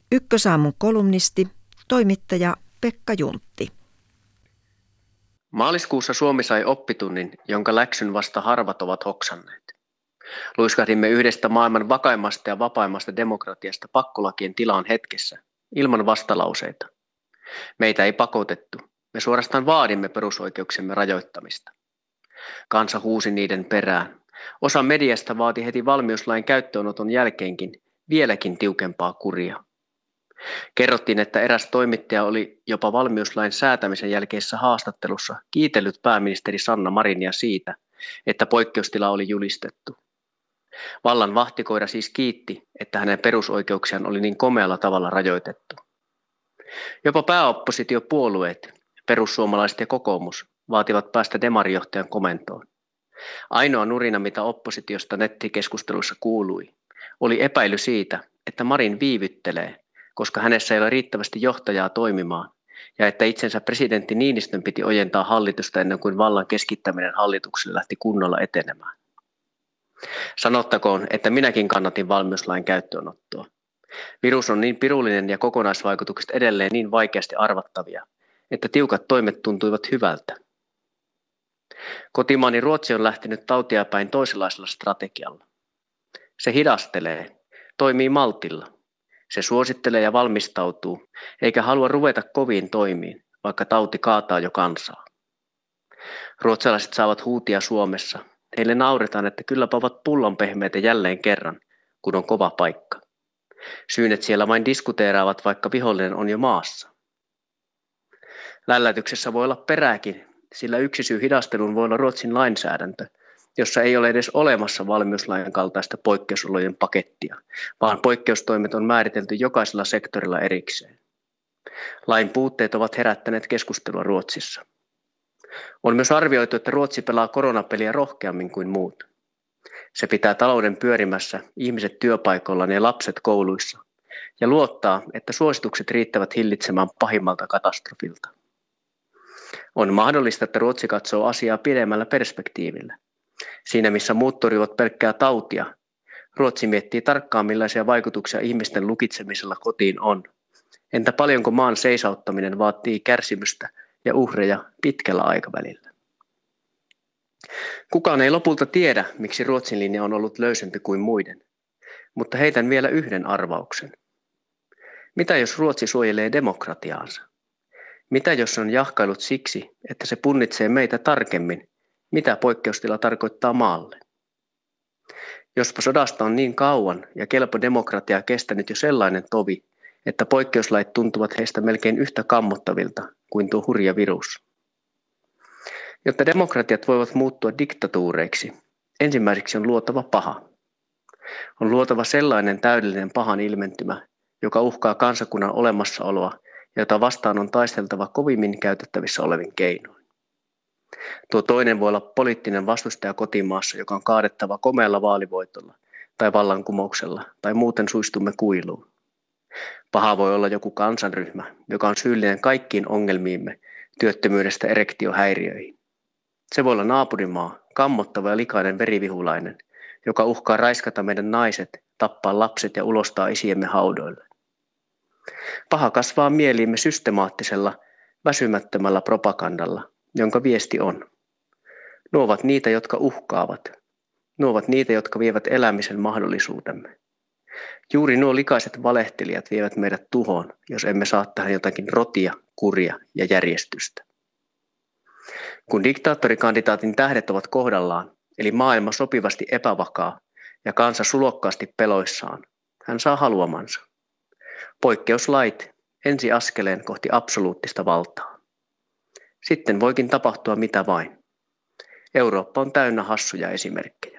Ykkösaamun kolumnisti, toimittaja Pekka Juntti. Maaliskuussa Suomi sai oppitunnin, jonka läksyn vasta harvat ovat hoksanneet. Luiskahdimme yhdestä maailman vakaimmasta ja vapaimmasta demokratiasta pakkolakien tilaan hetkessä, ilman vastalauseita. Meitä ei pakotettu. Me suorastaan vaadimme perusoikeuksemme rajoittamista. Kansa huusi niiden perään. Osa mediasta vaati heti valmiuslain käyttöönoton jälkeenkin vieläkin tiukempaa kuria. Kerrottiin, että eräs toimittaja oli jopa valmiuslain säätämisen jälkeisessä haastattelussa kiitellyt pääministeri Sanna Marinia siitä, että poikkeustila oli julistettu. Vallan vahtikoira siis kiitti, että hänen perusoikeuksiaan oli niin komealla tavalla rajoitettu. Jopa pääoppositiopuolueet, perussuomalaiset ja kokoomus, vaativat päästä demarijohtajan komentoon. Ainoa nurina, mitä oppositiosta nettikeskusteluissa kuului, oli epäily siitä, että Marin viivyttelee, koska hänessä ei ole riittävästi johtajaa toimimaan, ja että itsensä presidentti Niinistön piti ojentaa hallitusta ennen kuin vallan keskittäminen hallitukselle lähti kunnolla etenemään. Sanottakoon, että minäkin kannatin valmiuslain käyttöönottoa. Virus on niin pirullinen ja kokonaisvaikutukset edelleen niin vaikeasti arvattavia, että tiukat toimet tuntuivat hyvältä. Kotimaani Ruotsi on lähtenyt tautia päin toisenlaisella strategialla. Se hidastelee, toimii maltilla. Se suosittelee ja valmistautuu, eikä halua ruveta koviin toimiin, vaikka tauti kaataa jo kansaa. Ruotsalaiset saavat huutia Suomessa. Heille nauretaan, että kylläpä ovat pullonpehmeitä jälleen kerran, kun on kova paikka. Syynet siellä vain diskuteeraavat, vaikka vihollinen on jo maassa. Lällätyksessä voi olla perääkin, sillä yksi syy hidasteluun voi olla Ruotsin lainsäädäntö, jossa ei ole edes olemassa valmiuslain kaltaista poikkeusolojen pakettia, vaan poikkeustoimet on määritelty jokaisella sektorilla erikseen. Lain puutteet ovat herättäneet keskustelua Ruotsissa. On myös arvioitu, että Ruotsi pelaa koronapeliä rohkeammin kuin muut. Se pitää talouden pyörimässä, ihmiset työpaikoillaan ja lapset kouluissa, ja luottaa, että suositukset riittävät hillitsemään pahimmalta katastrofilta. On mahdollista, että Ruotsi katsoo asiaa pidemmällä perspektiivillä. Siinä missä muut torjuvat pelkkää tautia, Ruotsi miettii tarkkaan millaisia vaikutuksia ihmisten lukitsemisella kotiin on. Entä paljonko maan seisauttaminen vaatii kärsimystä ja uhreja pitkällä aikavälillä? Kukaan ei lopulta tiedä, miksi Ruotsin linja on ollut löysempi kuin muiden, mutta heitän vielä yhden arvauksen. Mitä jos Ruotsi suojelee demokratiaansa? Mitä jos on jahkailut siksi, että se punnitsee meitä tarkemmin, mitä poikkeustila tarkoittaa maalle? Jospa sodasta on niin kauan ja kelpo demokratia kestänyt jo sellainen tovi, että poikkeuslait tuntuvat heistä melkein yhtä kammottavilta kuin tuo hurja virus. Jotta demokratiat voivat muuttua diktatuureiksi, ensimmäiseksi on luotava paha. On luotava sellainen täydellinen pahan ilmentymä, joka uhkaa kansakunnan olemassaoloa ja jota vastaan on taisteltava kovimmin käytettävissä olevin keinoin. Tuo toinen voi olla poliittinen vastustaja kotimaassa, joka on kaadettava komealla vaalivoitolla tai vallankumouksella tai muuten suistumme kuiluun. Paha voi olla joku kansanryhmä, joka on syyllinen kaikkiin ongelmiimme työttömyydestä erektiohäiriöihin. Se voi olla naapurimaa, kammottava ja likainen verivihulainen, joka uhkaa raiskata meidän naiset, tappaa lapset ja ulostaa isiemme haudoille. Paha kasvaa mieliimme systemaattisella, väsymättömällä propagandalla, jonka viesti on. Nuo ovat niitä, jotka uhkaavat. Nuo ovat niitä, jotka vievät elämisen mahdollisuutemme. Juuri nuo likaiset valehtelijat vievät meidät tuhoon, jos emme saa tähän jotakin rotia, kuria ja järjestystä. Kun diktaattorikandidaatin tähdet ovat kohdallaan, eli maailma sopivasti epävakaa ja kansa sulokkaasti peloissaan, hän saa haluamansa. Poikkeuslait ensi askeleen kohti absoluuttista valtaa. Sitten voikin tapahtua mitä vain. Eurooppa on täynnä hassuja esimerkkejä.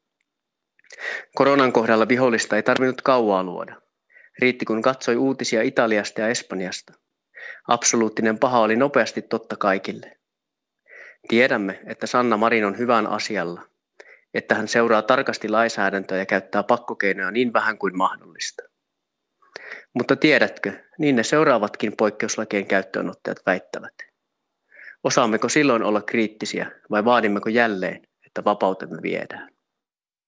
Koronan kohdalla vihollista ei tarvinnut kauaa luoda. Riitti kun katsoi uutisia Italiasta ja Espanjasta. Absoluuttinen paha oli nopeasti totta kaikille. Tiedämme, että Sanna Marin on hyvän asialla, että hän seuraa tarkasti lainsäädäntöä ja käyttää pakkokeinoja niin vähän kuin mahdollista. Mutta tiedätkö, niin ne seuraavatkin poikkeuslakien käyttöönottajat väittävät. Osaammeko silloin olla kriittisiä vai vaadimmeko jälleen, että vapautemme viedään?